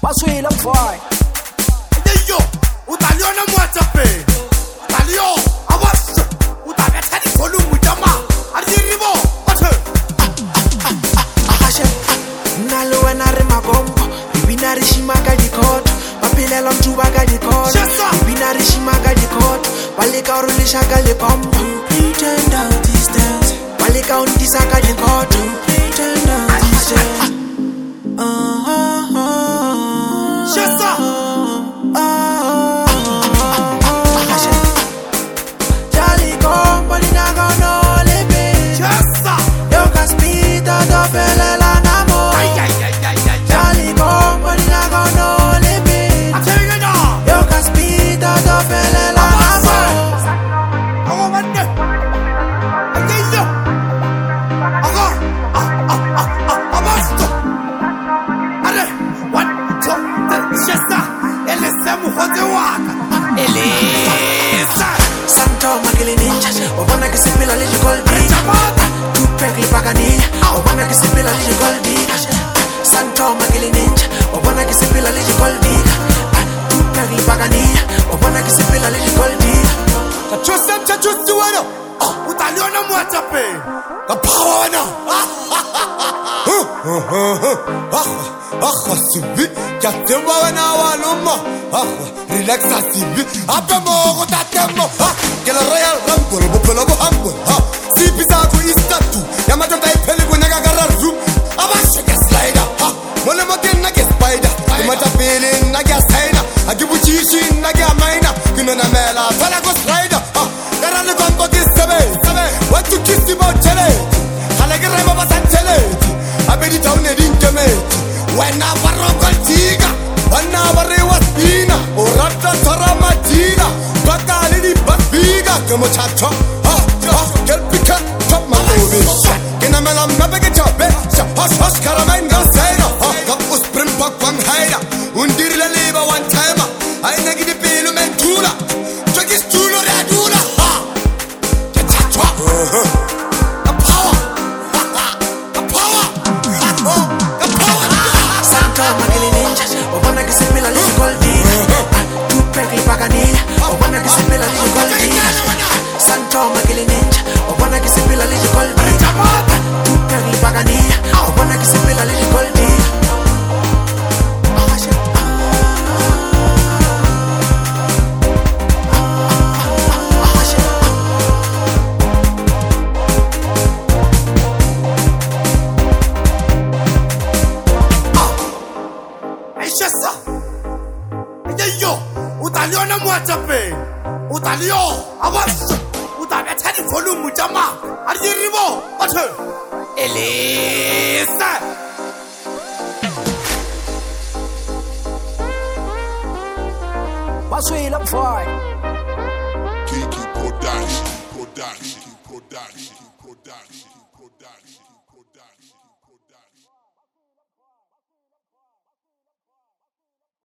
Baswela mfai. Yo, utaliona mwachape. Utalio, awas. Utabetani kolu mujama. Ariribo, bathe. Ahashe, nalo wena re magombo. Ibinari shimaka dikoto. Bapilelo mtuba ka dikoto. Ibinari shimaka dikoto. Baleka urulisha ka lekombo. Pretend out distance. Baleka undisa ka dikoto. Pretend out distance. Santo Magili Ninja, Obana que se pela leche goldiga. Tu pegli paganilla, Obana que se pela leche goldiga. Santo Magili Ninja, Obana que se pela leche goldiga. Tu pegli paganilla, Obana que se pela leche goldiga. Chachusti wano, utaliona mwachape. Kapawana. Sibi, katemba wana waluma. Relax sibi, apemo tatemo. Kela royal rumble, bopelo humble. Sibi zaku istatu, yamatonga ipele kunaga garazu. Abashe ke slider, mole moten na ke spider. Imata pele na ke saina, agibuchishi na ke maina. Kinona mela, fala ko slider. Garale kombo ki sebe, what to kiss about chele. Halage rema basantele. Abedi taune dinkemeti. When I was a gold digger, when I was a waspina, or Rata Saramatina, but I did but bigger, come on, chacho, get picker, chop my movie. Can I mean, I'm never get your bed, hush, caramel, no sailor, up was spring buck one hider, undir la liver one timer, I negative pilum and tuna, check his tuna, raduna, Magili Ninja, Obana que se pela leche goldiga. Tu pegli paganilla, Obana que se pela leche goldiga. Santo Magili Ninja, Obana que se pela leche goldiga. Tu pegli paganilla, Obana que se pela leche goldiga. Yo, utaliona mwachape. Utalio, awas. Utabetani kolu mujama. Ariribo, bathe. Elisa. Baswela mfai. Kiki Production.